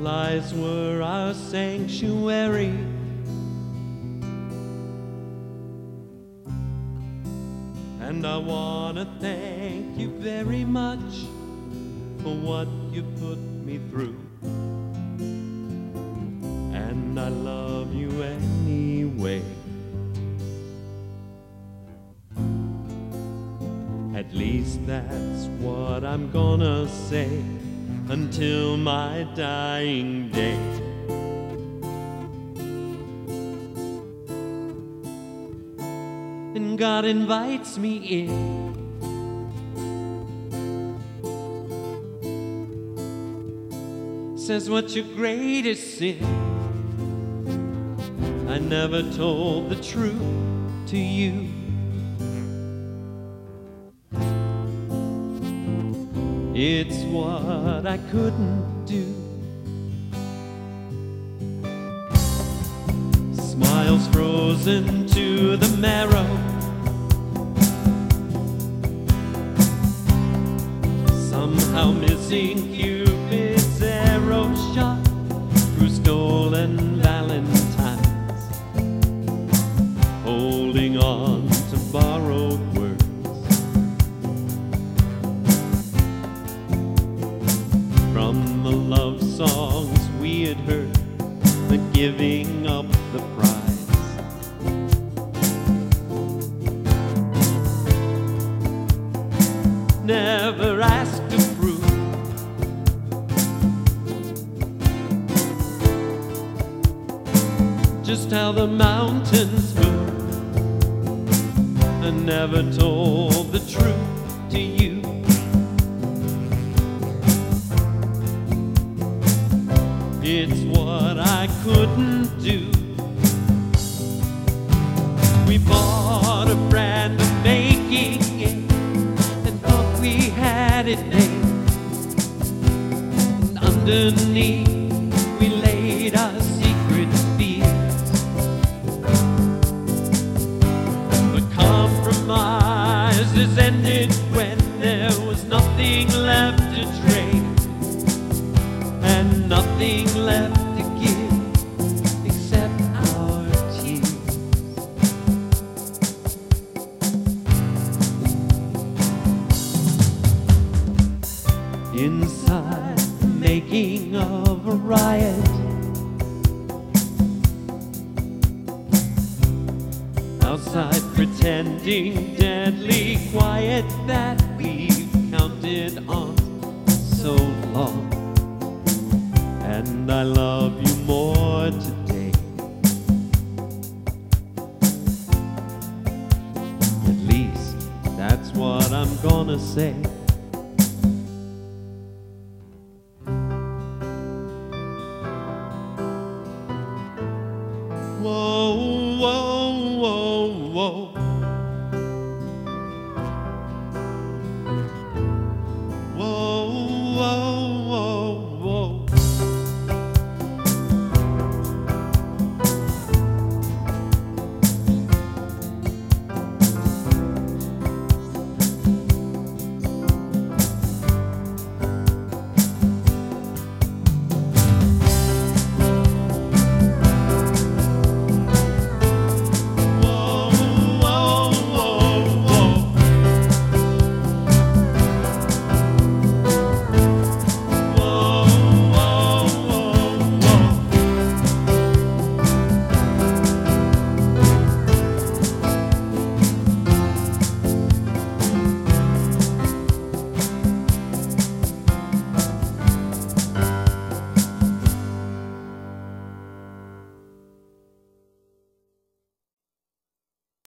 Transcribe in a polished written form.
lies were our sanctuary. And I wanna thank you very much for what you put me through. And I love you anyway. At least that's what I'm gonna say until my dying day. And God invites me in. Says, what's your greatest sin? I never told the truth to you. It's what I couldn't do. Smiles frozen to the marrow. Somehow missing Cupid's arrow shot through stolen valentines, holding on to borrowed words. From the love songs we had heard, the giving up the prize. Never asked to prove just how the mountains move. I never told the truth to you. It's what I couldn't do. We bought a brand of making it and thought we had it made. And underneath we laid our secret fears. The compromises ended when there was nothing left to trade and nothing left to give except our tears. Inside the making of a riot, outside pretending deadly quiet that we've counted on so long. And I love you more today. At least that's what I'm gonna say